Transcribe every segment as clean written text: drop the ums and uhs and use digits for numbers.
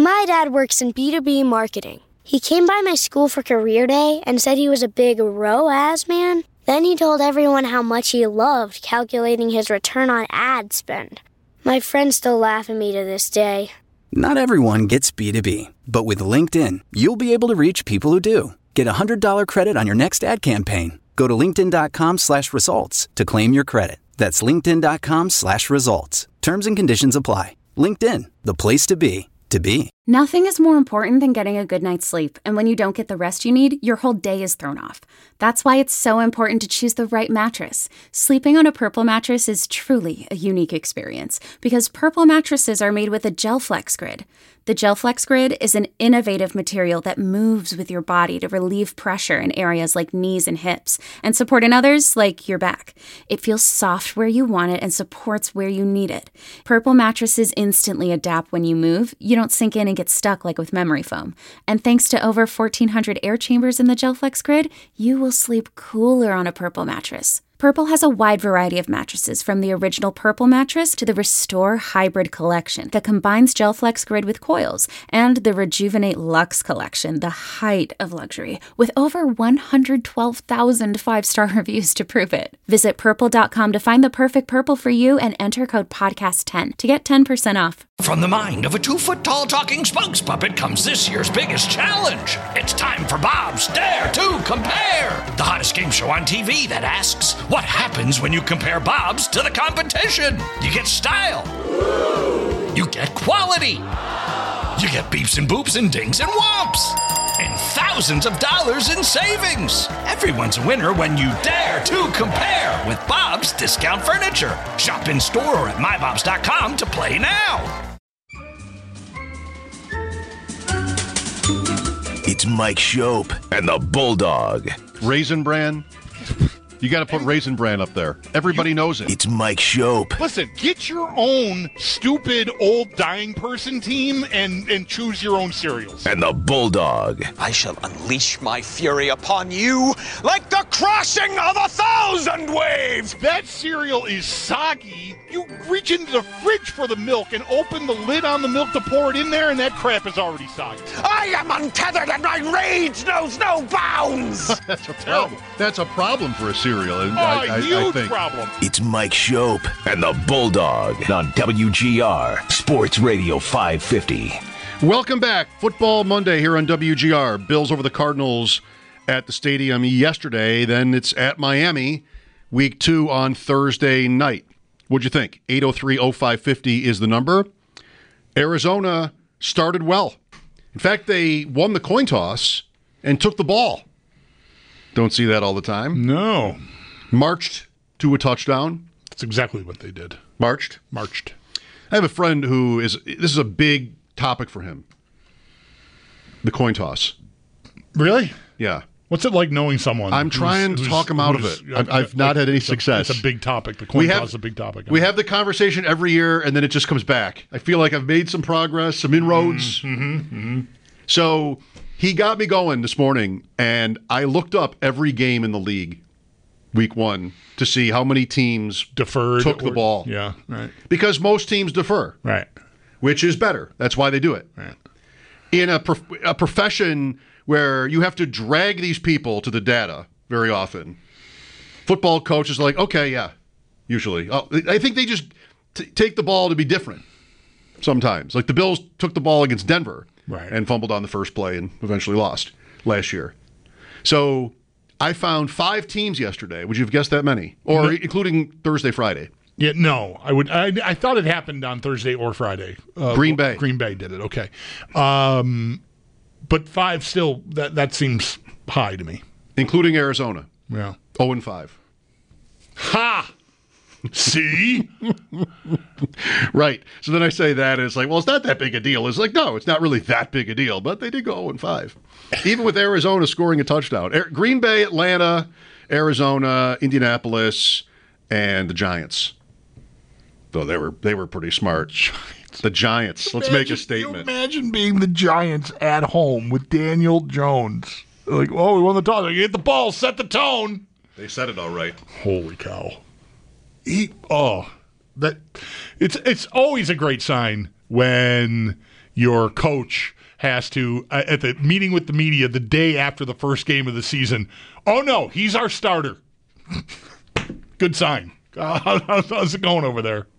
My dad works in B2B marketing. He came by my school for career day and said he was a big ROAS man. Then he told everyone how much he loved calculating his return on ad spend. My friends still laugh at me to this day. Not everyone gets B2B, but with LinkedIn, you'll be able to reach people who do. Get a $100 credit on your next ad campaign. Go to linkedin.com/results to claim your credit. That's linkedin.com/results. Terms and conditions apply. LinkedIn, the place to be. Nothing is more important than getting a good night's sleep, and when you don't get the rest you need, your whole day is thrown off. That's why it's so important to choose the right mattress. Sleeping on a Purple mattress is truly a unique experience, because Purple mattresses are made with a GelFlex Grid. The GelFlex Grid is an innovative material that moves with your body to relieve pressure in areas like knees and hips, and support in others like your back. It feels soft where you want it and supports where you need it. Purple mattresses instantly adapt when you move. You don't sink in and get stuck like with memory foam. And thanks to over 1,400 air chambers in the GelFlex Grid, you will sleep cooler on a Purple mattress. Purple has a wide variety of mattresses, from the original Purple mattress to the Restore Hybrid collection that combines GelFlex Grid with coils, and the Rejuvenate Luxe collection, the height of luxury, with over 112,000 five-star reviews to prove it. Visit purple.com to find the perfect Purple for you and enter code podcast10 to get 10% off. From the mind of a 2-foot-tall talking spokes puppet comes this year's biggest challenge. It's time for Bob's Dare to Compare, the hottest game show on TV that asks, what happens when you compare Bob's to the competition? You get style. You get quality. You get beeps and boops and dings and whomps. And thousands of dollars in savings. Everyone's a winner when you dare to compare with Bob's Discount Furniture. Shop in store or at mybobs.com to play now. It's Mike Shope and the Bulldog. Raisin Bran. You got to put Raisin Bran up there. Everybody knows it. It's Mike Shope. Listen, get your own stupid old dying person team and choose your own cereals. And the Bulldog. I shall unleash my fury upon you like the crashing of 1,000 waves. That cereal is soggy. You reach into the fridge for the milk and open the lid on the milk to pour it in there, and that crap is already soggy. I am untethered and my rage knows no bounds. That's a problem. That's a problem for a cereal. Huge I think. problem. It's Mike Shope and the Bulldog on WGR Sports Radio 550. Welcome back. Football Monday here on WGR. Bills over the Cardinals at the stadium yesterday. Then it's at Miami, week 2 on Thursday night. What'd you think? 803-0550 is the number. Arizona started well. In fact, they won the coin toss and took the ball. Don't see that all the time. No. Marched to a touchdown. That's exactly what they did. Marched. I have a friend this is a big topic for him. The coin toss. Really? Yeah. What's it like knowing someone? I'm trying to talk him out of it. I've not had any success. It's a big topic. The coin toss is a big topic. We have the conversation every year, and then it just comes back. I feel like I've made some progress, some inroads. So he got me going this morning, and I looked up every game in the league, week 1, to see how many teams deferred took the ball. Yeah, right. Because most teams defer. Right. Which is better. That's why they do it. Right. In a profession where you have to drag these people to the data very often, football coaches are like, okay, yeah, usually. I think they just take the ball to be different sometimes. Like the Bills took the ball against Denver. Right. And fumbled on the first play and eventually lost last year. So I found 5 teams yesterday. Would you have guessed that many? Or including Thursday, Friday? Yeah, no. I thought it happened on Thursday or Friday. Green Bay. Green Bay did it. Okay. But 5 still, that seems high to me. Including Arizona. Yeah. 0-5. Ha! See? Right. So then I say that, and it's like, well, it's not that big a deal. It's like, no, it's not really that big a deal, but they did go 0-5. Even with Arizona scoring a touchdown. Green Bay, Atlanta, Arizona, Indianapolis, and the Giants. Though they were pretty smart. The Giants. Let's make a statement. You imagine being the Giants at home with Daniel Jones. Like, oh, we won the toss. Get the ball, set the tone. They said it all right. Holy cow. It's always a great sign when your coach has to, at the meeting with the media the day after the first game of the season, oh no, he's our starter. Good sign. How's it going over there?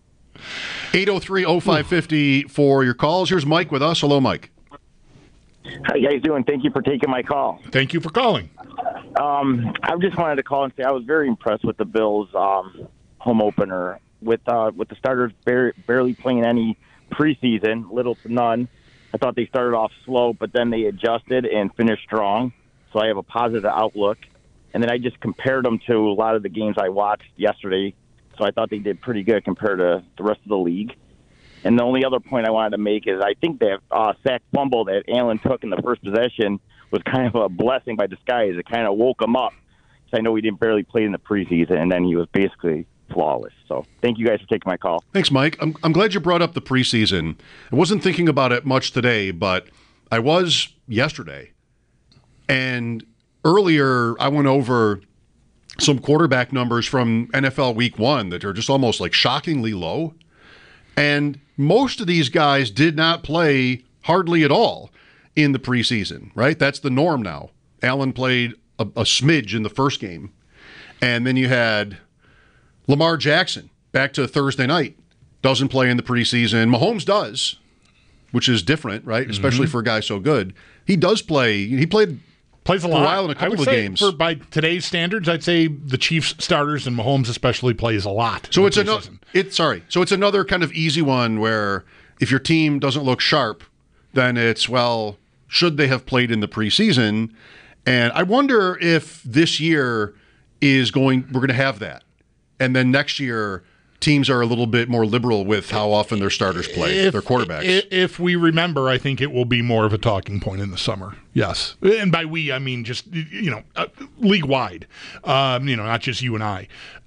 803-0550 for your calls. Here's Mike with us. Hello, Mike. How you guys doing? Thank you for taking my call. Thank you for calling. I just wanted to call and say I was very impressed with the Bills' home opener with the starters barely playing any preseason, little to none. I thought they started off slow, but then they adjusted and finished strong. So I have a positive outlook. And then I just compared them to a lot of the games I watched yesterday. So I thought they did pretty good compared to the rest of the league. And the only other point I wanted to make is I think that sack fumble that Allen took in the first possession was kind of a blessing by disguise. It kind of woke him up. So I know he didn't barely play in the preseason, and then he was basically flawless. So thank you guys for taking my call. Thanks, Mike. I'm glad you brought up the preseason. I wasn't thinking about it much today, but I was yesterday. And earlier I went over some quarterback numbers from NFL Week 1 that are just almost like shockingly low. And most of these guys did not play hardly at all in the preseason, right? That's the norm now. Allen played a smidge in the first game. And then you had Lamar Jackson back to Thursday night. Doesn't play in the preseason. Mahomes does, which is different, right? Mm-hmm. Especially for a guy so good. He does play. He plays a lot. While in a couple of games. By today's standards, I'd say the Chiefs starters and Mahomes especially plays a lot. So it's another kind of easy one where if your team doesn't look sharp, then it's, well, should they have played in the preseason? And I wonder if this year we're going to have that. And then next year, teams are a little bit more liberal with how often their starters play, their quarterbacks. If we remember, I think it will be more of a talking point in the summer. Yes. And by we, I mean just, league-wide, not just you and I.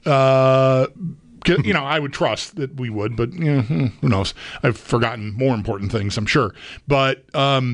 I would trust that we would, but who knows? I've forgotten more important things, I'm sure. But,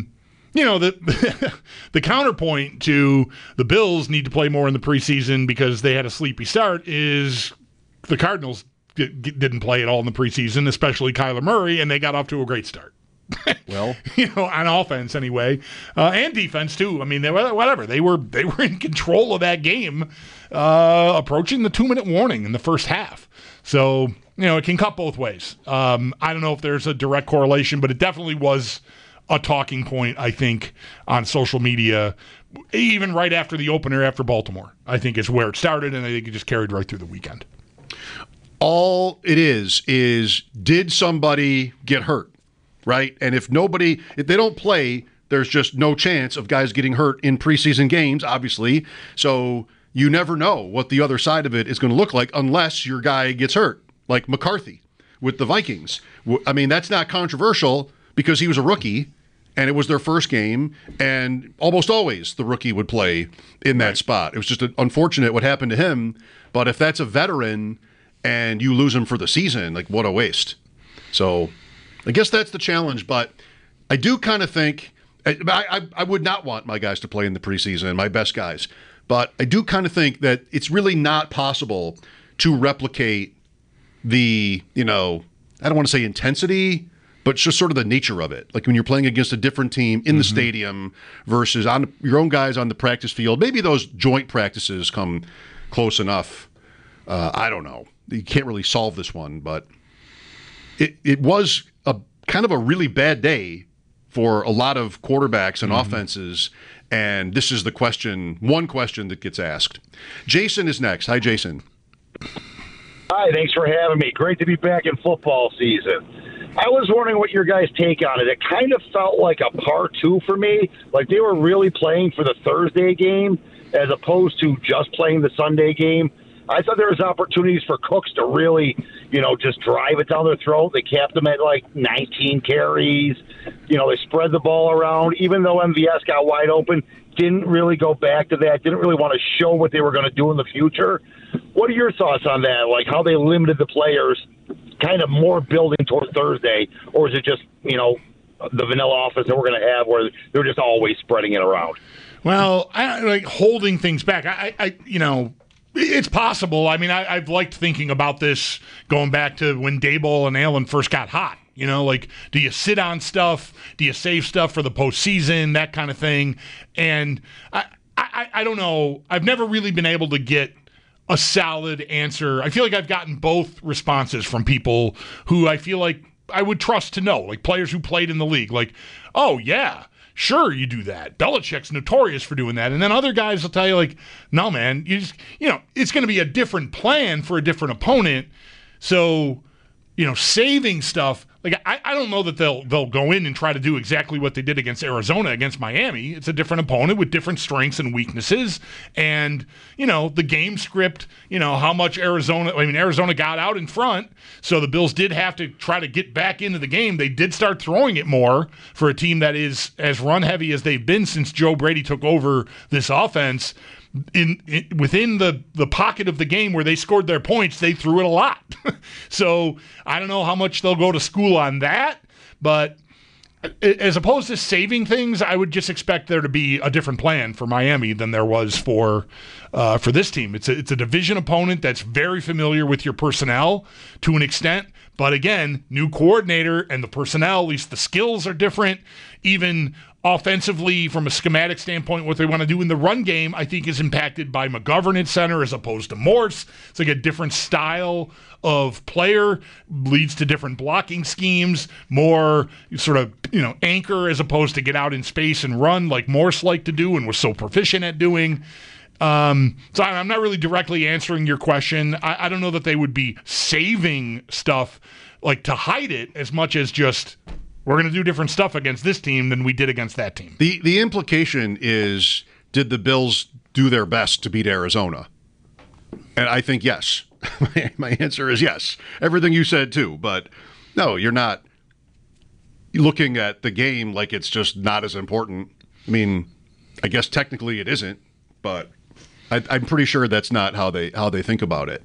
the counterpoint to the Bills need to play more in the preseason because they had a sleepy start is the Cardinals didn't play at all in the preseason, especially Kyler Murray, and they got off to a great start. Well, on offense anyway, and defense too. I mean, they were in control of that game, approaching the 2-minute warning in the first half. So it can cut both ways. I don't know if there's a direct correlation, but it definitely was a talking point, I think, on social media, even right after the opener after Baltimore. I think is where it started, and I think it just carried right through the weekend. All it is did somebody get hurt, right? And if they don't play, there's just no chance of guys getting hurt in preseason games, obviously. So you never know what the other side of it is going to look like unless your guy gets hurt, like McCarthy with the Vikings. I mean, that's not controversial because he was a rookie and it was their first game, and almost always the rookie would play in that spot. It was just unfortunate what happened to him. But if that's a veteran and you lose him for the season, like, what a waste. So I guess that's the challenge, but I do kind of think I would not want my guys to play in the preseason, my best guys, but I do kind of think that it's really not possible to replicate the, I don't want to say intensity, but just sort of the nature of it. Like when you're playing against a different team in the stadium versus on your own guys on the practice field. Maybe those joint practices come close enough. I don't know. You can't really solve this one, but it was a kind of a really bad day for a lot of quarterbacks and offenses, and this is one question that gets asked. Jason is next. Hi, Jason. Hi, thanks for having me. Great to be back in football season. I was wondering what your guys' take on it. It kind of felt like a part two for me, like they were really playing for the Thursday game as opposed to just playing the Sunday game. I thought there was opportunities for Cooks to really, just drive it down their throat. They capped them at like 19 carries. They spread the ball around. Even though MVS got wide open, didn't really go back to that. Didn't really want to show what they were going to do in the future. What are your thoughts on that? Like how they limited the players, kind of more building toward Thursday, or is it just, the vanilla offense that we're going to have where they're just always spreading it around? Well, I like holding things back. It's possible. I mean, I've liked thinking about this going back to when Daboll and Allen first got hot, You know, like, do you sit on stuff? Do you save stuff for the postseason? That kind of thing. And I don't know. I've never really been able to get a solid answer. I feel like I've gotten both responses from people who I feel like I would trust to know, like players who played in the league. Like, oh, yeah, sure, you do that. Belichick's notorious for doing that. And then other guys will tell you, like, no, man, it's going to be a different plan for a different opponent. So, saving stuff, like, I don't know that they'll go in and try to do exactly what they did against Arizona against Miami. It's a different opponent with different strengths and weaknesses. And, the game script, how much Arizona got out in front. So the Bills did have to try to get back into the game. They did start throwing it more for a team that is as run heavy as they've been since Joe Brady took over this offense. Within the pocket of the game where they scored their points, they threw it a lot. So I don't know how much they'll go to school on that, but as opposed to saving things, I would just expect there to be a different plan for Miami than there was for this team. It's a division opponent that's very familiar with your personnel to an extent, but again, new coordinator and the personnel, at least the skills are different. Even offensively, from a schematic standpoint, what they want to do in the run game, I think, is impacted by McGovern at center as opposed to Morse. It's like a different style of player, leads to different blocking schemes, more sort of, anchor as opposed to get out in space and run like Morse liked to do and was so proficient at doing. So I'm not really directly answering your question. I don't know that they would be saving stuff like to hide it as much as just, we're going to do different stuff against this team than we did against that team. The implication is, did the Bills do their best to beat Arizona? And I think yes. My answer is yes. Everything you said too, but no, you're not looking at the game like it's just not as important. I mean, I guess technically it isn't, but I'm pretty sure that's not how they think about it.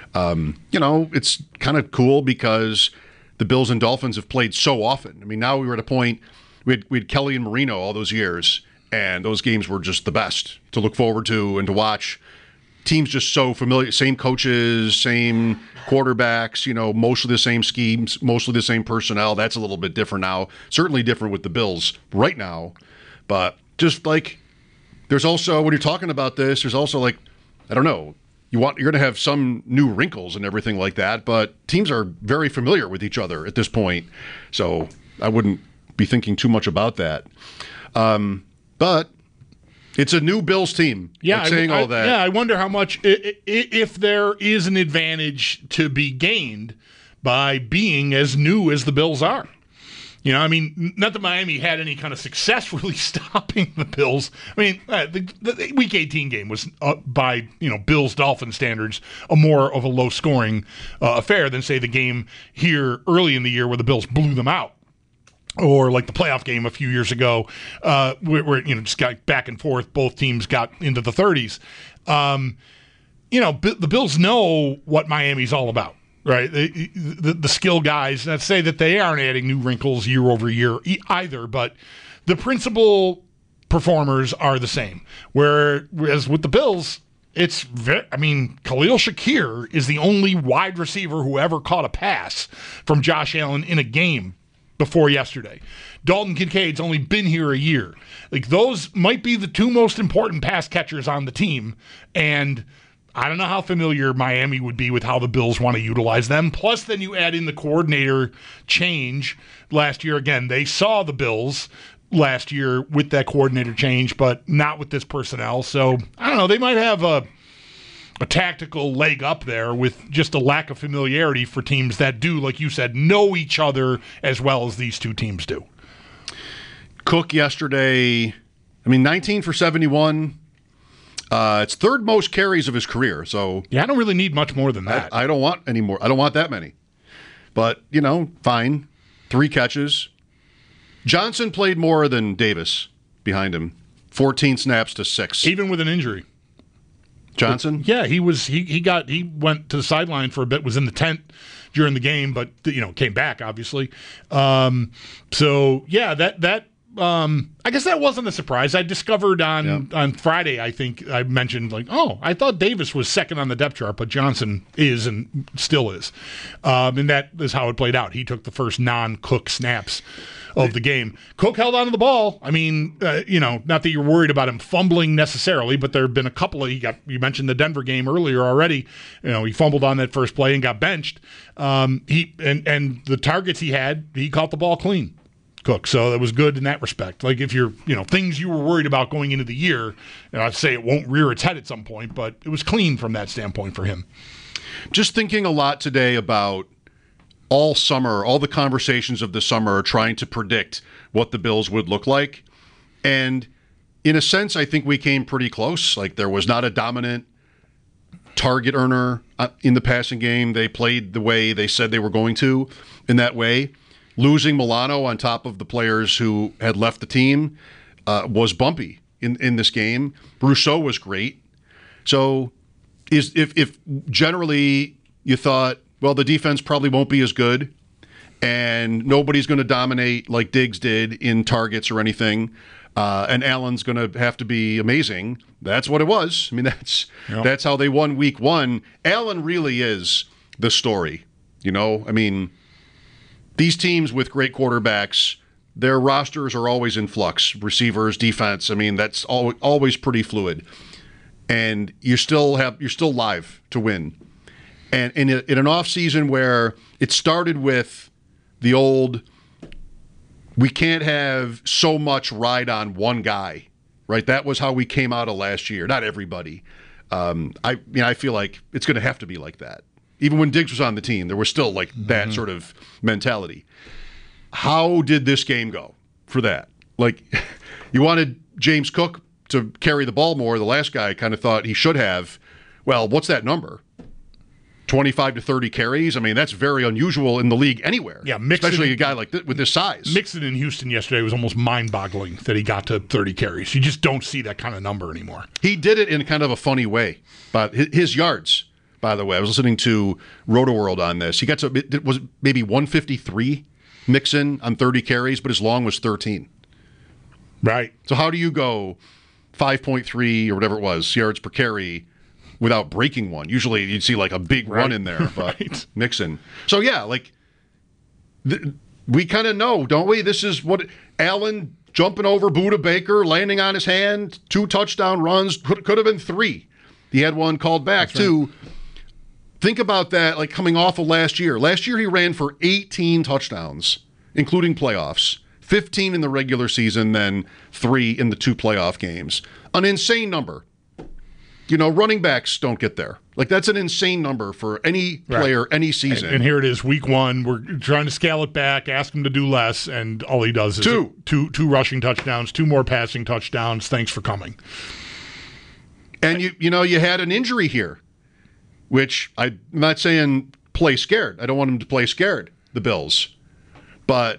It's kind of cool because the Bills and Dolphins have played so often. I mean, now we were at a point, we had Kelly and Marino all those years, and those games were just the best to look forward to and to watch. Teams just so familiar, same coaches, same quarterbacks, mostly the same schemes, mostly the same personnel. That's a little bit different now. Certainly different with the Bills right now. But just like, there's also, when you're talking about this, there's also like, I don't know, you're going to have some new wrinkles and everything like that, but teams are very familiar with each other at this point. So I wouldn't be thinking too much about that. But it's a new Bills team. Yeah, saying all that. Yeah, I wonder how much, if there is an advantage to be gained by being as new as the Bills are. Not that Miami had any kind of success really stopping the Bills. I mean, the Week 18 game was, by Bills-Dolphins standards, more of a low-scoring affair than, say, the game here early in the year where the Bills blew them out. Or like the playoff game a few years ago, where just got back and forth. Both teams got into the 30s. The Bills know what Miami's all about. Right, the skill guys. Not to say that they aren't adding new wrinkles year over year either, but the principal performers are the same. Whereas with the Bills, it's Khalil Shakir is the only wide receiver who ever caught a pass from Josh Allen in a game before yesterday. Dalton Kincaid's only been here a year. Like, those might be the two most important pass catchers on the team, and I don't know how familiar Miami would be with how the Bills want to utilize them. Plus, then you add in the coordinator change last year. Again, they saw the Bills last year with that coordinator change, but not with this personnel. So, I don't know. They might have a tactical leg up there with just a lack of familiarity for teams that do, like you said, know each other as well as these two teams do. Cook yesterday, 19 for 71. It's third most carries of his career. So yeah, I don't really need much more than that. I don't want any more. I don't want that many. But, fine. 3 catches. Johnson played more than Davis behind him. 14 snaps to 6. Even with an injury. Johnson? Yeah, he went to the sideline for a bit, was in the tent during the game, but came back obviously. So yeah, that I guess that wasn't a surprise. I discovered on Friday, I think I mentioned, I thought Davis was second on the depth chart, but Johnson is and still is. And that is how it played out. He took the first non-Cook snaps of the game. Cook held on to the ball. I mean, not that you're worried about him fumbling necessarily, but there have been a couple of, you mentioned the Denver game earlier already. He fumbled on that first play and got benched. And the targets he had, he caught the ball clean, Cook. So that was good in that respect. Like if you're, things you were worried about going into the year, I'd say it won't rear its head at some point, but it was clean from that standpoint for him. Just thinking a lot today about all summer, all the conversations of the summer are trying to predict what the Bills would look like. And in a sense, I think we came pretty close. Like there was not a dominant target earner in the passing game. They played the way they said they were going to in that way. Losing Milano on top of the players who had left the team was bumpy in this game. Brousseau was great. So if generally you thought, well, the defense probably won't be as good, and nobody's going to dominate like Diggs did in targets or anything, and Allen's going to have to be amazing. That's what it was. I mean, that's how they won week one. Allen really is the story. I mean, these teams with great quarterbacks, their rosters are always in flux. Receivers, defense, I mean, that's always pretty fluid. And you're still live to win. And in an offseason where it started with the old, we can't have so much ride on one guy, right? That was how we came out of last year. Not everybody. I feel like it's going to have to be like that. Even when Diggs was on the team, there was still like that sort of mentality. How did this game go for that? Like, you wanted James Cook to carry the ball more. The last guy kind of thought he should have. Well, what's that number? 25 to 30 carries. I mean, that's very unusual in the league anywhere. Yeah, especially a guy like this with this size. Mixon in Houston yesterday was almost mind-boggling that he got to 30 carries. You just don't see that kind of number anymore. He did it in kind of a funny way. But his yards, by the way, I was listening to Roto-World on this. He got to, it was maybe 153 Mixon on 30 carries, but his long was 13. Right. So how do you go 5.3 or whatever it was, yards per carry, without breaking one? Usually you'd see like a big run in there, but Mixon. So yeah, we kind of know, don't we? This is what Allen jumping over Budda Baker, landing on his hand, 2 touchdown runs, could have been 3. He had one called back too. Think about that, like coming off of last year. Last year he ran for 18 touchdowns, including playoffs. 15 in the regular season, then 3 in the 2 playoff games. An insane number. Running backs don't get there. Like, that's an insane number for any player, any season. And here it is, week 1. We're trying to scale it back, ask him to do less, and all he does is two rushing touchdowns, 2 more passing touchdowns. Thanks for coming. And you had an injury here, which I'm not saying play scared. I don't want him to play scared, the Bills. But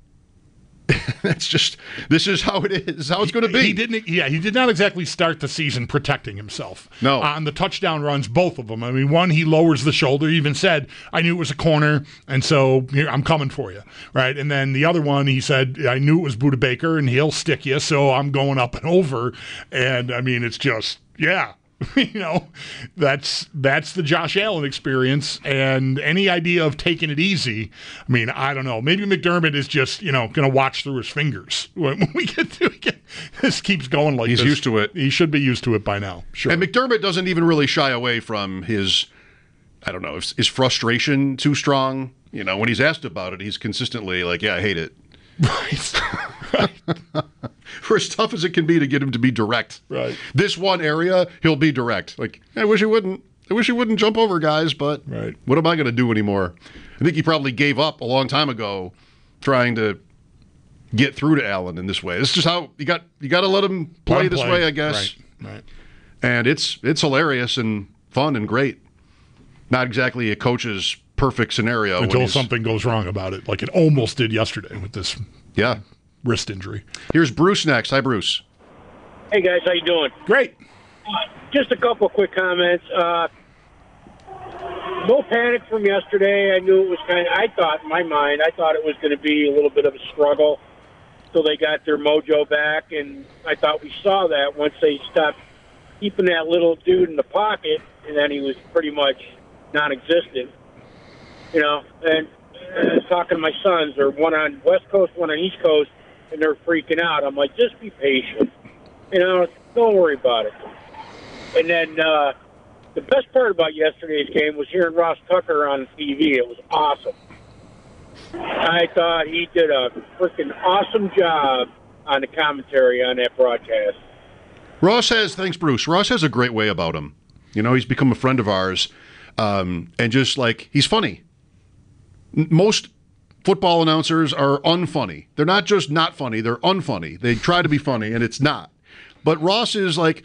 this is how it is, how it's going to be. He did not exactly start the season protecting himself. No. On the touchdown runs, both of them. I mean, one, he lowers the shoulder. He even said, I knew it was a corner, and so here, I'm coming for you, right? And then the other one, he said, I knew it was Budda Baker, and he'll stick you, so I'm going up and over. And, I mean, it's just, yeah. That's the Josh Allen experience, and any idea of taking it easy, I mean, I don't know. Maybe McDermott is just, going to watch through his fingers when we get to it. This keeps going like this. He's used to it. He should be used to it by now. Sure. And McDermott doesn't even really shy away from his, I don't know, is frustration too strong? When he's asked about it, he's consistently like, yeah, I hate it. Right. For as tough as it can be to get him to be direct. Right. This one area, he'll be direct. Like, I wish he wouldn't jump over guys, but what am I going to do anymore? I think he probably gave up a long time ago trying to get through to Allen in this way. This is just how you got to let him play this way, I guess. Right. And it's hilarious and fun and great. Not exactly a coach's perfect scenario. Until something goes wrong about it, like it almost did yesterday with this wrist injury. Here's Bruce next. Hi, Bruce. Hey, guys. How you doing? Great. Just a couple of quick comments. No panic from yesterday. I knew it was I thought in my mind, it was going to be a little bit of a struggle. till they got their mojo back, and I thought we saw that once they stopped keeping that little dude in the pocket, and then he was pretty much non-existent. And I was talking to my sons, or one on West Coast, one on East Coast, and they're freaking out. I'm like, just be patient. Don't worry about it. And then the best part about yesterday's game was hearing Ross Tucker on TV. It was awesome. I thought he did a freaking awesome job on the commentary on that broadcast. Thanks, Bruce. Ross has a great way about him. He's become a friend of ours, and just like, he's funny. Most football announcers are unfunny. They're not just not funny, they're unfunny. They try to be funny, and it's not. But Ross is like,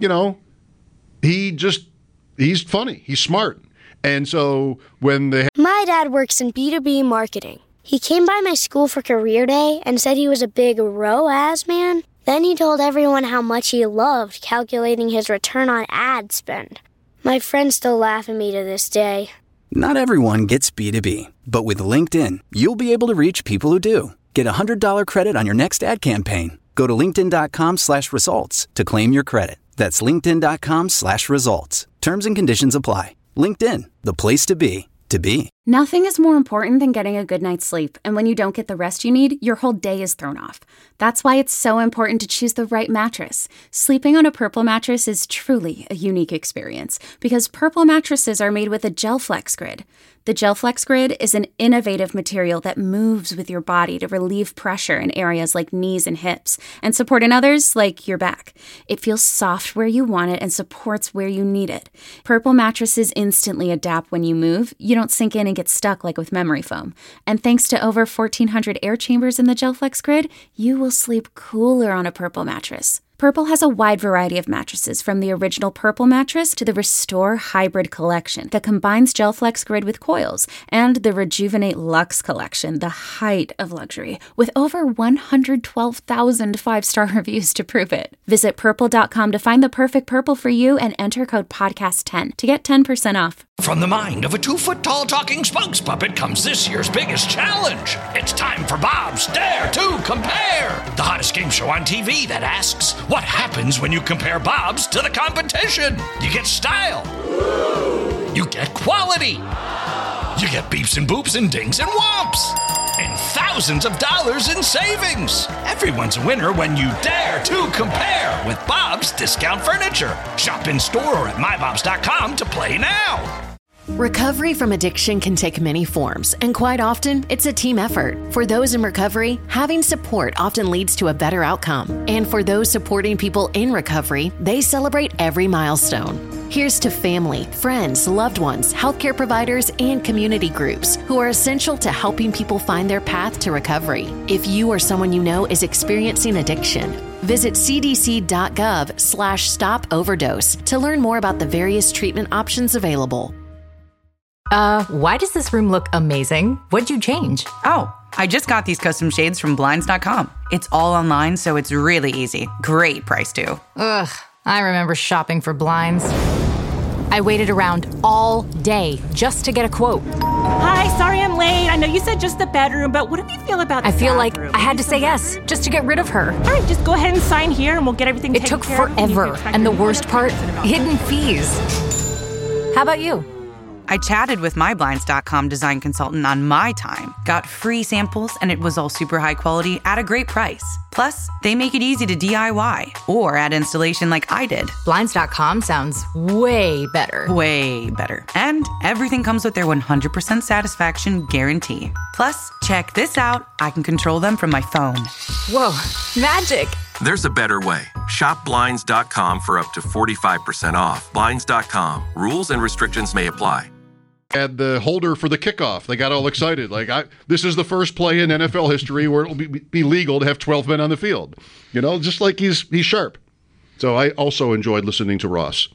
he's funny. He's smart. And so when My dad works in B2B marketing. He came by my school for career day and said he was a big ROAS man. Then he told everyone how much he loved calculating his return on ad spend. My friends still laugh at me to this day. Not everyone gets B2B, but with LinkedIn, you'll be able to reach people who do. Get a $100 credit on your next ad campaign. Go to linkedin.com/results to claim your credit. That's linkedin.com/results. Terms and conditions apply. LinkedIn, the place to be, to be. Nothing is more important than getting a good night's sleep, and when you don't get the rest you need, your whole day is thrown off. That's why it's so important to choose the right mattress. Sleeping on a Purple mattress is truly a unique experience, because Purple mattresses are made with a GelFlex Grid. The GelFlex Grid is an innovative material that moves with your body to relieve pressure in areas like knees and hips, and support in others like your back. It feels soft where you want it and supports where you need it. Purple mattresses instantly adapt when you move. You don't sink in and get stuck like with memory foam. And thanks to over 1,400 air chambers in the GelFlex Grid, you will sleep cooler on a Purple mattress. Purple has a wide variety of mattresses, from the original Purple mattress to the Restore Hybrid collection that combines GelFlex Grid with coils, and the Rejuvenate Luxe collection, the height of luxury, with over 112,000 five-star reviews to prove it. Visit Purple.com to find the perfect Purple for you and enter code podcast10 to get 10% off. From the mind of a 2-foot-tall talking spokes puppet comes this year's biggest challenge. It's time for Bob's Dare to Compare, the hottest game show on TV that asks, what happens when you compare Bob's to the competition? You get style. You get quality. You get beeps and boops and dings and whomps. And thousands of dollars in savings. Everyone's a winner when you dare to compare with Bob's Discount Furniture. Shop in store or at mybobs.com to play now. Recovery from addiction can take many forms, and quite often, it's a team effort. For those in recovery, having support often leads to a better outcome. And for those supporting people in recovery, they celebrate every milestone. Here's to family, friends, loved ones, healthcare providers, and community groups who are essential to helping people find their path to recovery. If you or someone you know is experiencing addiction, visit cdc.gov/stop overdose to learn more about the various treatment options available. Why does this room look amazing? What'd you change? Oh, I just got these custom shades from Blinds.com. It's all online, so it's really easy. Great price, too. Ugh, I remember shopping for blinds. I waited around all day just to get a quote. Hi, sorry I'm late. I know you said just the bedroom, but what do you feel about the I feel bathroom? like I had to say yes just to get rid of her. All right, just go ahead and sign here and we'll get everything taken care of. It took forever, and the worst part, hidden fees. How about you? I chatted with my Blinds.com design consultant on my time, got free samples, and it was all super high quality at a great price. Plus, they make it easy to DIY or add installation like I did. Blinds.com sounds way better. Way better. And everything comes with their 100% satisfaction guarantee. Plus, check this out. I can control them from my phone. Whoa, magic. There's a better way. Shop Blinds.com for up to 45% off. Blinds.com. Rules and restrictions may apply. Had the holder for the kickoff. They got all excited. This is the first play in NFL history where it'll be legal to have 12 men on the field. Just like he's sharp. So I also enjoyed listening to Ross.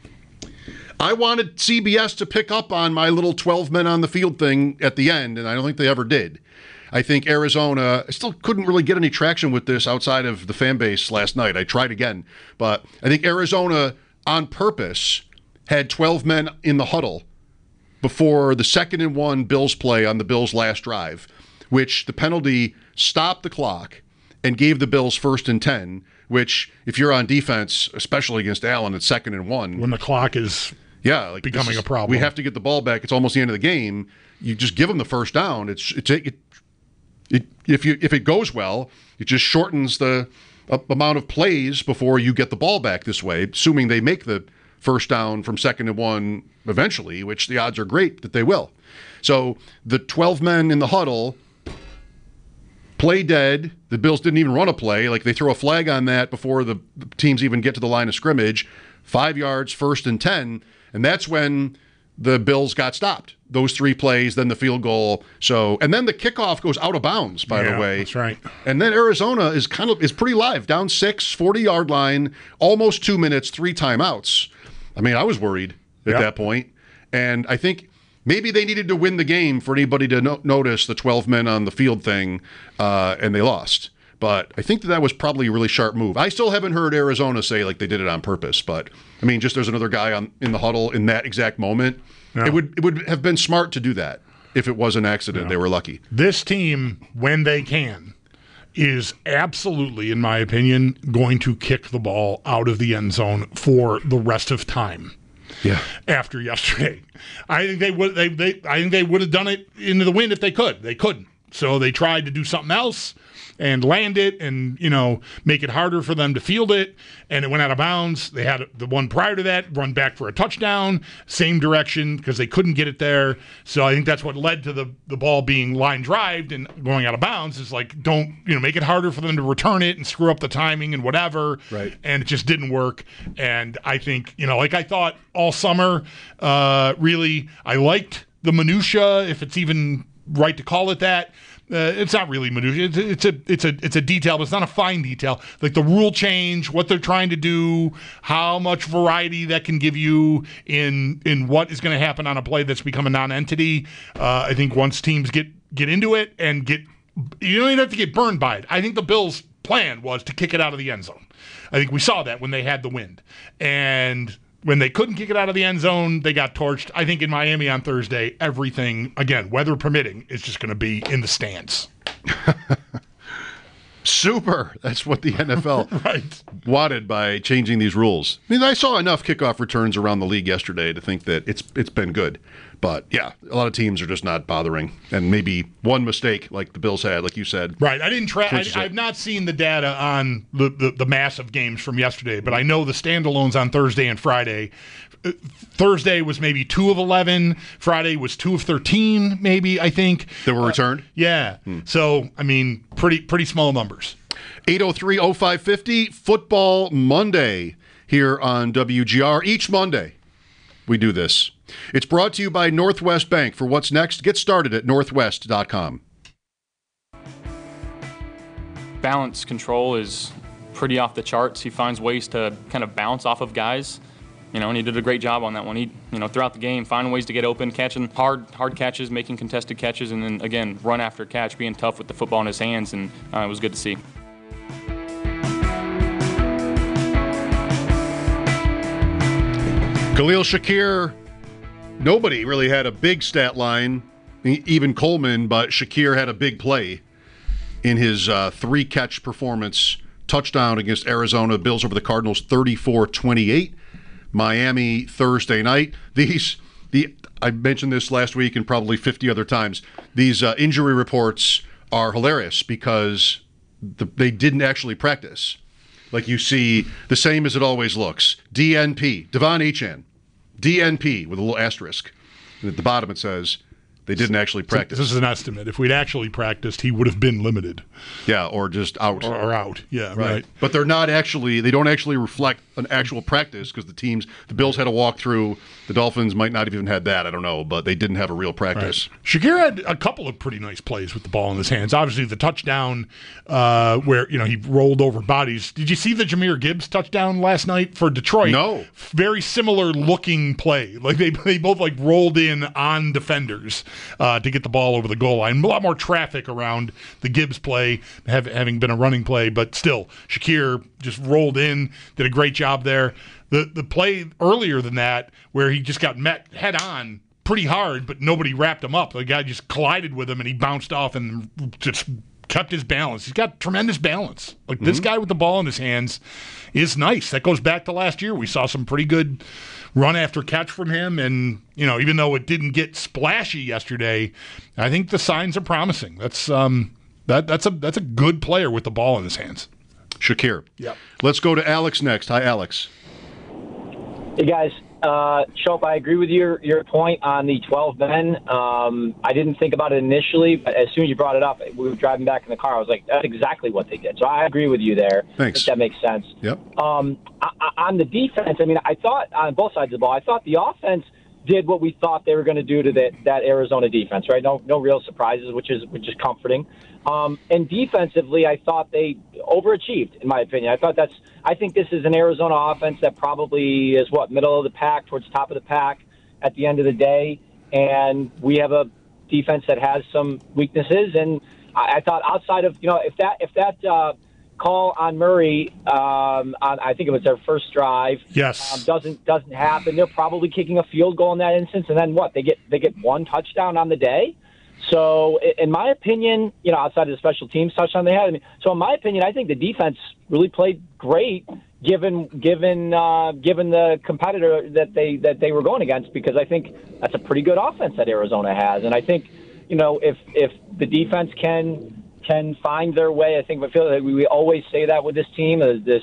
I wanted CBS to pick up on my little 12 men on the field thing at the end, and I don't think they ever did. I think Arizona still couldn't really get any traction with this outside of the fan base last night. I tried again, but I think Arizona on purpose had 12 men in the huddle before the 2nd and 1 Bills play on the Bills' last drive, which the penalty stopped the clock, and gave the Bills 1st and 10, which if you're on defense, especially against Allen, it's 2nd and 1. When the clock is becoming a problem. We have to get the ball back. It's almost the end of the game. You just give them the first down. If it goes well, it just shortens the amount of plays before you get the ball back this way, assuming they make the first down from 2nd and 1 eventually, which the odds are great that they will. So the 12 men in the huddle play dead. The Bills didn't even run a play. Like, they throw a flag on that before the teams even get to the line of scrimmage. 5 yards, 1st and 10. And that's when the Bills got stopped. Those 3 plays, then the field goal. And then the kickoff goes out of bounds, by the way. That's right. And then Arizona is pretty live. Down 6, 40-yard line, almost 2 minutes, 3 timeouts. I mean, I was worried at that point. And I think maybe they needed to win the game for anybody to notice the 12 men on the field thing, and they lost. But I think that was probably a really sharp move. I still haven't heard Arizona say like they did it on purpose. But, I mean, just there's another guy in the huddle in that exact moment. Yeah. It would have been smart to do that if it was an accident. Yeah. They were lucky. This team, when they can, is absolutely, in my opinion, going to kick the ball out of the end zone for the rest of time. Yeah. After yesterday, I think they would. I think they would have done it into the wind if they could. They couldn't, so they tried to do something else and land it, and make it harder for them to field it. And it went out of bounds. They had the one prior to that run back for a touchdown, same direction, because they couldn't get it there. So I think that's what led to the ball being line drived and going out of bounds. Is like, don't make it harder for them to return it and screw up the timing and whatever. Right. And it just didn't work. And I think like I thought all summer, really, I liked the minutia, if it's even right to call it that. It's not really minutia. It's a detail, but it's not a fine detail. Like the rule change, what they're trying to do, how much variety that can give you in what is going to happen on a play that's become a non-entity. I think once teams get into it and you don't even have to get burned by it. I think the Bills' plan was to kick it out of the end zone. I think we saw that when they had the wind. And when they couldn't kick it out of the end zone, they got torched. I think in Miami on Thursday, everything, again, weather permitting, is just going to be in the stands. Super. That's what the NFL wanted by changing these rules. I mean, I saw enough kickoff returns around the league yesterday to think that it's been good. But, yeah, a lot of teams are just not bothering. And maybe one mistake like the Bills had, like you said. Right. I didn't I've not seen the data on the massive games from yesterday, but I know the standalones on Thursday and Friday. Thursday was maybe 2 of 11. Friday was 2 of 13, maybe, I think. That were returned? Yeah. So, I mean, pretty small numbers. 803-0550, Football Monday here on WGR. Each Monday we do this. It's brought to you by Northwest Bank. For what's next, get started at northwest.com. Balance control is pretty off the charts. He finds ways to kind of bounce off of guys, and he did a great job on that one. He, throughout the game, finding ways to get open, catching hard catches, making contested catches, and then, again, run after catch, being tough with the football in his hands, and it was good to see. Khalil Shakir, nobody really had a big stat line, even Coleman, but Shakir had a big play in his 3-catch performance. Touchdown against Arizona. Bills over the Cardinals 34-28. Miami Thursday night. I mentioned this last week and probably 50 other times. These injury reports are hilarious because they didn't actually practice. Like you see, the same as it always looks. DNP, Devon Achane. DNP with a little asterisk. And at the bottom it says they didn't actually practice. This is an estimate. If we'd actually practiced, he would have been limited. Yeah, or just out. Or out, yeah, right. But they don't actually reflect an actual practice because the Bills had a walkthrough. The Dolphins might not have even had that, I don't know, but they didn't have a real practice. Right. Shakir had a couple of pretty nice plays with the ball in his hands. Obviously, the touchdown where he rolled over bodies. Did you see the Jahmyr Gibbs touchdown last night for Detroit? No. Very similar looking play. Like they both rolled in on defenders to get the ball over the goal line. A lot more traffic around the Gibbs play, having been a running play, but still, Shakir just rolled in, did a great job there. The play earlier than that, where he just got met head on pretty hard, but nobody wrapped him up. The guy just collided with him, and he bounced off and just kept his balance. He's got tremendous balance. Like this guy with the ball in his hands is nice. That goes back to last year. We saw some pretty good run after catch from him, and even though it didn't get splashy yesterday, I think the signs are promising. That's a good player with the ball in his hands. Shakir. Yep. Let's go to Alex next. Hi, Alex. Hey, guys. Shope, I agree with your point on the 12 men. I didn't think about it initially, but as soon as you brought it up, we were driving back in the car. I was like, that's exactly what they did. So I agree with you there. Thanks. I think that makes sense. Yep. On the defense, I thought on both sides of the ball, I thought the offense did what we thought they were going to do to that Arizona defense, right? No real surprises, which is comforting. And defensively, I thought they overachieved, in my opinion. I think this is an Arizona offense that probably is middle of the pack, towards top of the pack at the end of the day. And we have a defense that has some weaknesses. And I thought outside of if that call on Murray on I think it was their first drive, yes, doesn't happen, they're probably kicking a field goal in that instance, and then they get one touchdown on the day. So, in my opinion, outside of the special teams touchdown they had, so in my opinion, I think the defense really played great, given the competitor that they were going against, because I think that's a pretty good offense that Arizona has, and I think if the defense can find their way, I feel like we always say that with this team, this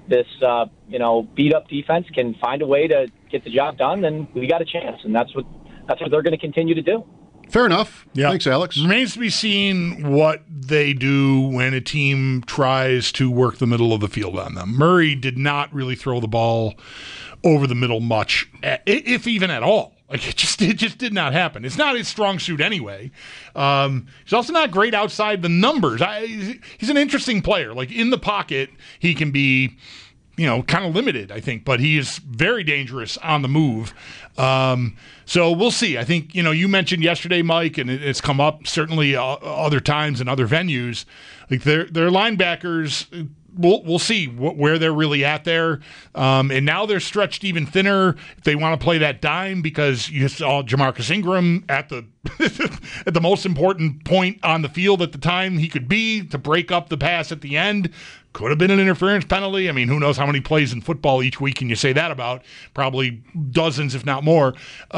beat up defense can find a way to get the job done, then we got a chance, and that's what they're going to continue to do. Fair enough. Yeah. Thanks, Alex. Remains to be seen what they do when a team tries to work the middle of the field on them. Murray did not really throw the ball over the middle much, if even at all. Like it just did not happen. It's not his strong suit anyway. He's also not great outside the numbers. He's an interesting player. Like in the pocket, he can be, kind of limited, I think, but he is very dangerous on the move. So we'll see. I think, you mentioned yesterday, Mike, and it's come up certainly other times in other venues. Like their linebackers, we'll see where they're really at there. And now they're stretched even thinner if they want to play that dime, because you saw Jamarcus Ingram at the at the most important point on the field at the time he could be to break up the pass at the end. Could have been an interference penalty. Who knows how many plays in football each week can you say that about? Probably dozens, if not more.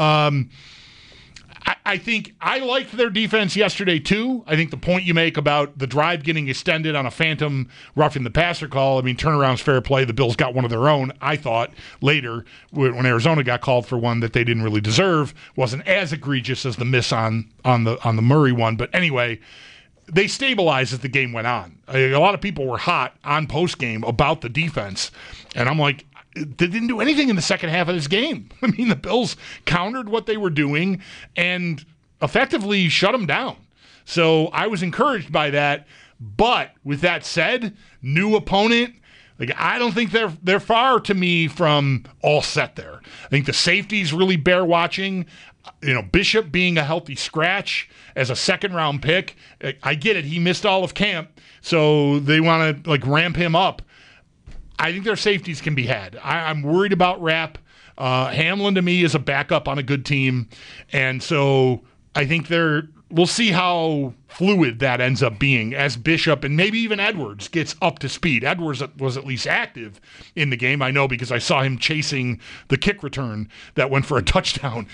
I think I liked their defense yesterday, too. I think the point you make about the drive getting extended on a phantom roughing the passer call, turnaround's fair play. The Bills got one of their own, I thought, later when Arizona got called for one that they didn't really deserve. Wasn't as egregious as the miss on the Murray one. But anyway, they stabilized as the game went on. A lot of people were hot on postgame about the defense, and I'm like, they didn't do anything in the second half of this game. The Bills countered what they were doing and effectively shut them down. So I was encouraged by that. But with that said, new opponent, I don't think they're far to me from all set there. I think the safeties really bear watching. Bishop being a healthy scratch as a second-round pick, I get it. He missed all of camp, so they want to ramp him up. I think their safeties can be had. I'm worried about Rapp. Hamlin, to me, is a backup on a good team, and so I think we'll see how fluid that ends up being as Bishop and maybe even Edwards gets up to speed. Edwards was at least active in the game. I know because I saw him chasing the kick return that went for a touchdown.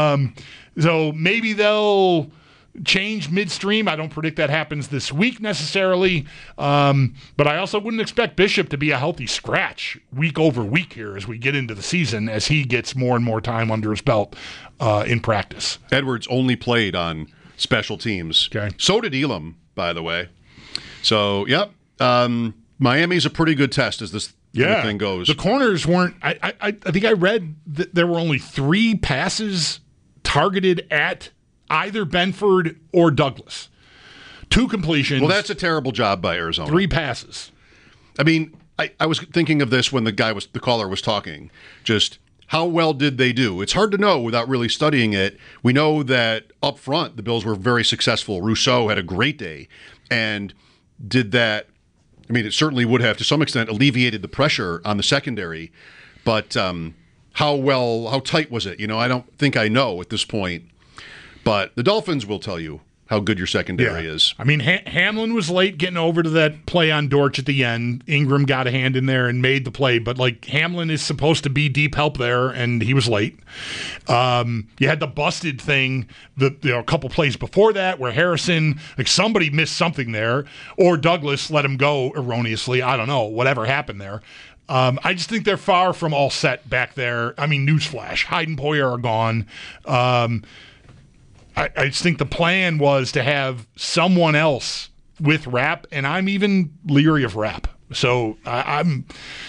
So maybe they'll change midstream. I don't predict that happens this week necessarily. But I also wouldn't expect Bishop to be a healthy scratch week over week here as we get into the season, as he gets more and more time under his belt in practice. Edwards only played on special teams. Okay. So did Elam, by the way. So, yep. Miami's a pretty good test as this thing goes. The corners weren't. I think I read that there were only 3 passes targeted at either Benford or Douglas. 2 completions. Well, that's a terrible job by Arizona. 3 passes. I was thinking of this when the caller was talking. Just how well did they do? It's hard to know without really studying it. We know that up front, the Bills were very successful. Rousseau had a great day and did that. It certainly would have, to some extent, alleviated the pressure on the secondary. But how tight was it? I don't think I know at this point. But the Dolphins will tell you how good your secondary is. I mean, Hamlin was late getting over to that play on Dortch at the end. Ingram got a hand in there and made the play, but like Hamlin is supposed to be deep help there, and he was late. You had the busted thing, a couple plays before that where Harrison, like somebody missed something there, or Douglas let him go erroneously. I don't know, whatever happened there. I just think they're far from all set back there. I mean, newsflash, Hyde and Poyer are gone. I just think the plan was to have someone else with Rapp, and I'm even leery of Rapp. So I'm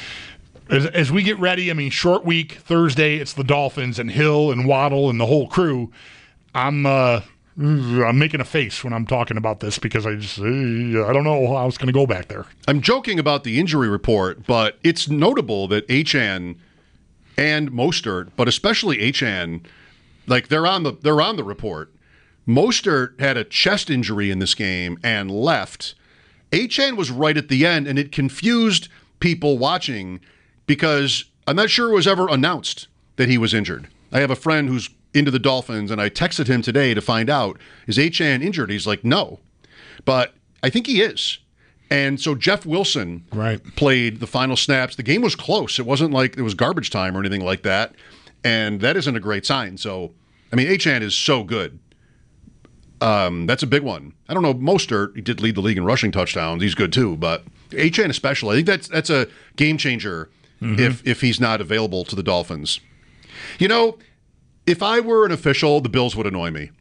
as we get ready. I mean, short week Thursday. It's the Dolphins and Hill and Waddle and the whole crew. I'm making a face when I'm talking about this because I don't know how it's going to go back there. I'm joking about the injury report, but it's notable that Achane and Mostert, but especially Achane, like they're on the report. Mostert had a chest injury in this game and left. Achane was right at the end, and it confused people watching because I'm not sure it was ever announced that he was injured. I have a friend who's into the Dolphins, and I texted him today to find out, is Achane injured? He's like, no. But I think he is. And so Jeff Wilson played the final snaps. The game was close. It wasn't like it was garbage time or anything like that. And that isn't a great sign. So, I mean, Achane is so good. That's a big one. I don't know, Mostert, he did lead the league in rushing touchdowns. He's good too, but Achane especially, I think that's a game changer if he's not available to the Dolphins. You know, if I were an official, the Bills would annoy me.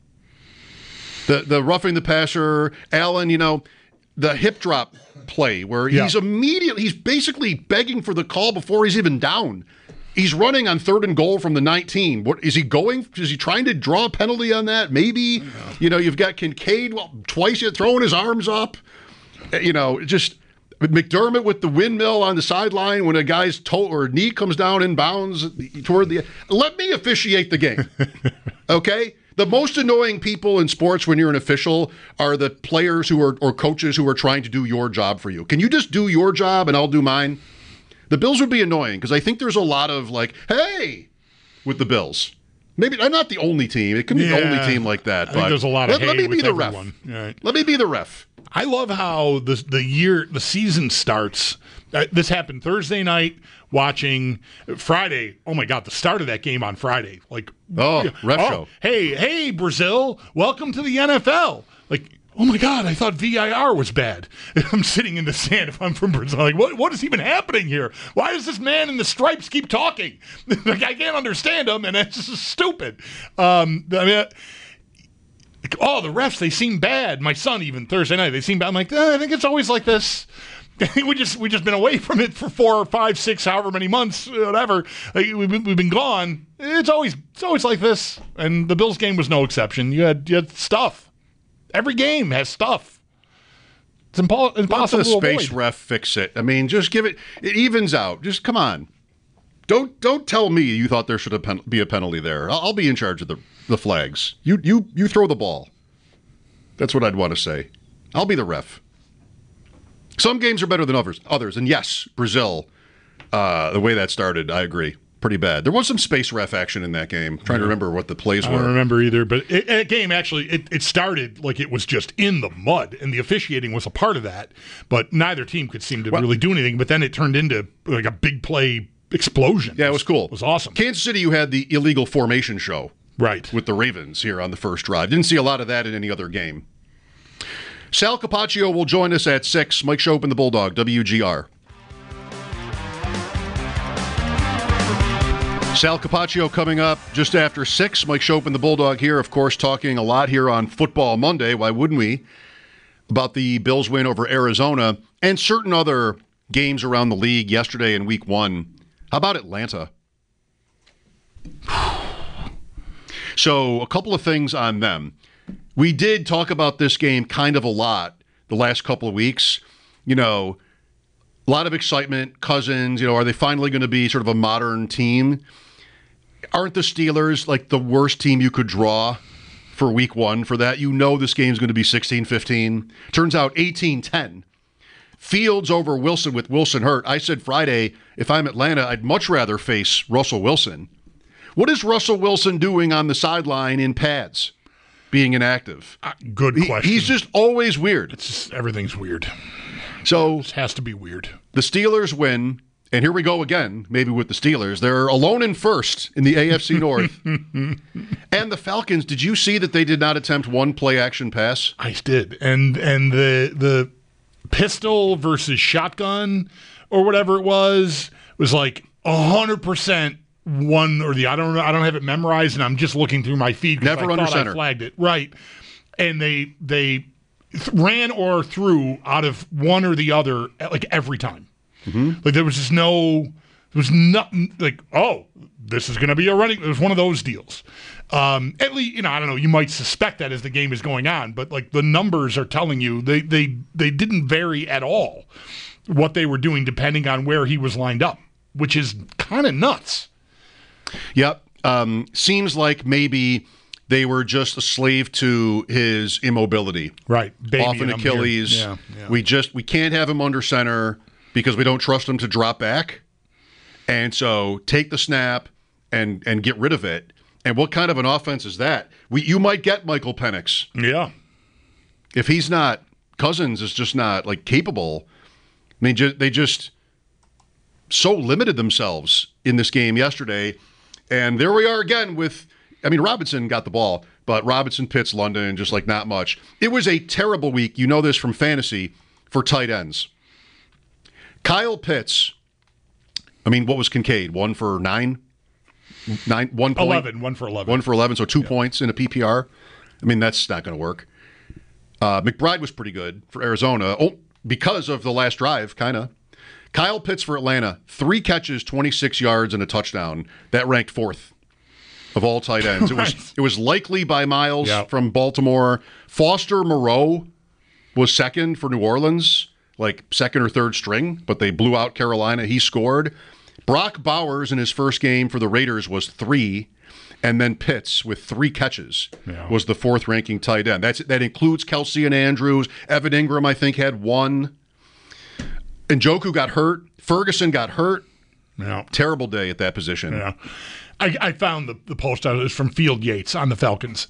The roughing the passer, Allen, you know, the hip drop play where he's basically begging for the call before he's even down. He's running on 3rd and goal from the 19. What is he going? Is he trying to draw a penalty on that? Maybe. You know, you've got Kincaid twice throwing his arms up. You know, just McDermott with the windmill on the sideline when a guy's toe or knee comes down in bounds toward the. Let me officiate the game, okay? The most annoying people in sports when you're an official are the players who are or coaches who are trying to do your job for you. Can you just do your job and I'll do mine? The Bills would be annoying because I think there's a lot of like, hey, with the Bills. Maybe I'm not the only team. It can be the only team like that. I think there's a lot of let me be the everyone. ref. Right. Let me be the ref. I love how the season starts. This happened Thursday night. Watching Friday. Oh my God, the start of that game on Friday. Like, ref show. Hey, Brazil, welcome to the NFL. Like, oh my God, I thought VIR was bad. I'm sitting in the sand if I'm from Brazil. Like, what is even happening here? Why does this man in the stripes keep talking? Like, I can't understand him, and it's just stupid. I mean, the refs, they seem bad. My son, even Thursday night, they seem bad. I'm like, I think it's always like this. we just been away from it for 4 or 5, 6, however many months, whatever. Like, we've been gone. It's always like this. And the Bills game was no exception. You had stuff. Every game has stuff. It's impossible to avoid. Space ref fix it. I mean, just give it. It evens out. Just come on. Don't tell me you thought there should be a penalty there. I'll be in charge of the flags. You throw the ball. That's what I'd want to say. I'll be the ref. Some games are better than others. And yes, Brazil, the way that started, I agree. Pretty bad. There was some space ref action in that game. I'm trying to remember what the plays were. I don't remember either, but that game actually, it started like it was just in the mud, and the officiating was a part of that, but neither team could seem to really do anything, but then it turned into like a big play explosion. Yeah, it was cool. It was awesome. Kansas City, you had the illegal formation show. Right. With the Ravens here on the first drive. Didn't see a lot of that in any other game. Sal Capaccio will join us at 6. Mike Schopp and the Bulldog, WGR. Sal Capaccio coming up just after 6. Mike Schopp and the Bulldog here, of course, talking a lot here on Football Monday. Why wouldn't we? About the Bills win over Arizona and certain other games around the league yesterday in Week 1. How about Atlanta? So, a couple of things on them. We did talk about this game kind of a lot the last couple of weeks. You know, a lot of excitement. Cousins, are they finally going to be sort of a modern team? Aren't the Steelers like the worst team you could draw for Week 1 for that? You know this game's going to be 16-15. Turns out 18-10. Fields over Wilson with Wilson hurt. I said Friday, if I'm Atlanta, I'd much rather face Russell Wilson. What is Russell Wilson doing on the sideline in pads? being inactive? Good question. He's just always weird. It's just, everything's weird. So it has to be weird. The Steelers win, and here we go again, maybe with the Steelers. They're alone in first in the AFC North. And the Falcons, did you see that they did not attempt one play-action pass? I did. And the pistol versus shotgun or whatever it was like 100% one or the I don't have it memorized, and I'm just looking through my feed because I thought I flagged it. Right. And they ran or threw out of one or the other like every time. Mm-hmm. Like there was nothing like, oh, this is going to be a running. It was one of those deals. At least, I don't know. You might suspect that as the game is going on, but like the numbers are telling you they didn't vary at all what they were doing depending on where he was lined up, which is kind of nuts. Yep. Seems like maybe they were just a slave to his immobility. Right. Off an Achilles. Yeah. We can't have him under center because we don't trust him to drop back. And so take the snap and get rid of it. And what kind of an offense is that? You might get Michael Penix. Yeah. If he's not, Cousins is just not like capable. I mean, they just so limited themselves in this game yesterday. And there we are again with, Robinson got the ball, but Robinson, Pitts, London, just like not much. It was a terrible week. You know this from fantasy for tight ends. Kyle Pitts, what was Kincaid? 1 for 9? 1 point? 11. 1 for 11. 1 for 11, so 2 points in a PPR. That's not going to work. McBride was pretty good for Arizona because of the last drive, kind of. Kyle Pitts for Atlanta, 3 catches, 26 yards, and a touchdown. That ranked 4th of all tight ends. It was likely by Miles from Baltimore. Foster Moreau was 2nd for New Orleans, like 2nd or 3rd string, but they blew out Carolina. He scored. Brock Bowers in his first game for the Raiders was 3, and then Pitts with 3 catches was the 4th ranking tight end. That includes Kelsey and Andrews. Evan Ingram, I think, had 1. Njoku got hurt. Ferguson got hurt. Yeah. Terrible day at that position. Yeah. I found the post out. It was from Field Yates on the Falcons.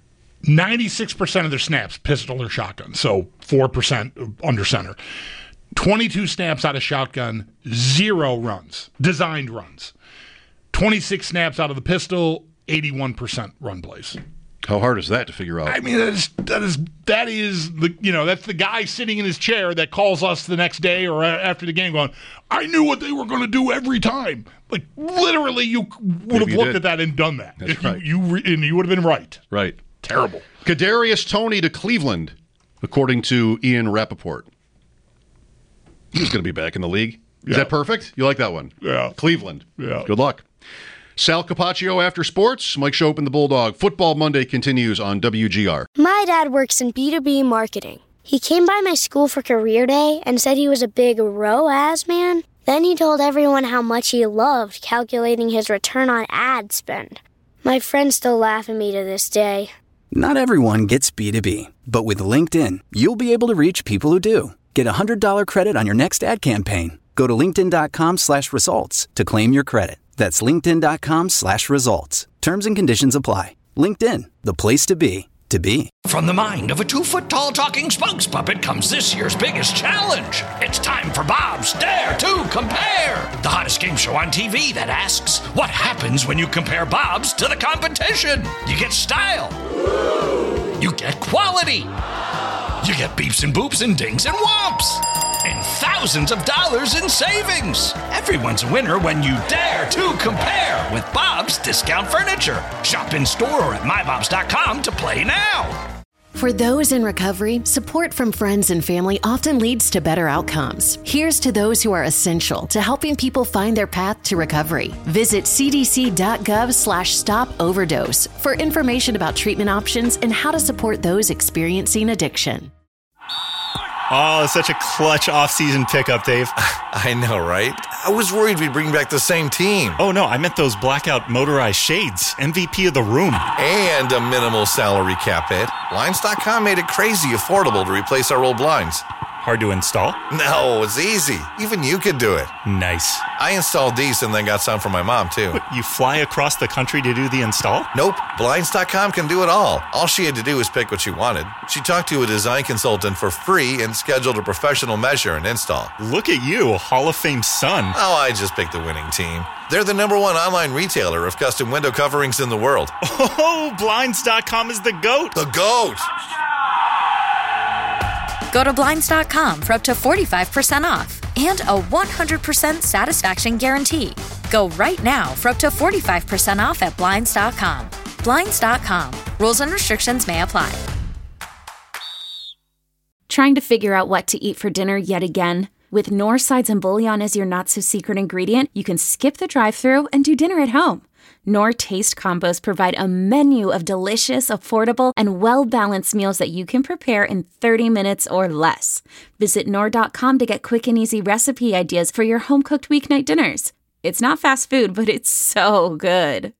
96% of their snaps, pistol or shotgun, so 4% under center. 22 snaps out of shotgun, 0 runs, designed runs. 26 snaps out of the pistol, 81% run plays. How hard is that to figure out? That is that's the guy sitting in his chair that calls us the next day or after the game going, I knew what they were going to do every time. Like literally, you would have looked at that and done that. That's right. You would have been right. Right. Terrible. Kadarius Toney to Cleveland, according to Ian Rappaport. He's going to be back in the league. Is that perfect? You like that one? Yeah. Cleveland. Yeah. Good luck. Sal Capaccio after sports. Mike Shope and the Bulldog. Football Monday continues on WGR. My dad works in B2B marketing. He came by my school for career day and said he was a big ROAS man. Then he told everyone how much he loved calculating his return on ad spend. My friends still laugh at me to this day. Not everyone gets B2B, but with LinkedIn, you'll be able to reach people who do. Get a $100 credit on your next ad campaign. Go to linkedin.com/results to claim your credit. That's linkedin.com/results. Terms and conditions apply. LinkedIn, the place to be, to be. From the mind of a 2-foot-tall talking spokes puppet comes this year's biggest challenge. It's time for Bob's Dare to Compare, the hottest game show on TV that asks, what happens when you compare Bob's to the competition? You get style. You get quality. You get beeps and boops and dings and whomps. And thousands of dollars in savings. Everyone's a winner when you dare to compare with Bob's Discount Furniture. Shop in store or at mybobs.com to play now. For those in recovery, support from friends and family often leads to better outcomes. Here's to those who are essential to helping people find their path to recovery. Visit cdc.gov/stop-overdose for information about treatment options and how to support those experiencing addiction. Oh, such a clutch off-season pickup, Dave. I know, right? I was worried we'd bring back the same team. Oh, no, I meant those blackout motorized shades. MVP of the room. And a minimal salary cap hit. Blinds.com made it crazy affordable to replace our old blinds. Hard to install? No, it's easy. Even you could do it. Nice. I installed these and then got some for my mom, too. But you fly across the country to do the install? Nope. Blinds.com can do it all. All she had to do was pick what she wanted. She talked to a design consultant for free and scheduled a professional measure and install. Look at you, Hall of Fame son. Oh, I just picked the winning team. They're the #1 online retailer of custom window coverings in the world. Oh, Blinds.com is the GOAT. The GOAT. Go to Blinds.com for up to 45% off and a 100% satisfaction guarantee. Go right now for up to 45% off at Blinds.com. Blinds.com. Rules and restrictions may apply. Trying to figure out what to eat for dinner yet again? With Knorr sides and bouillon as your not-so-secret ingredient, you can skip the drive-thru and do dinner at home. Knorr Taste Combos provide a menu of delicious, affordable, and well-balanced meals that you can prepare in 30 minutes or less. Visit Knorr.com to get quick and easy recipe ideas for your home-cooked weeknight dinners. It's not fast food, but it's so good.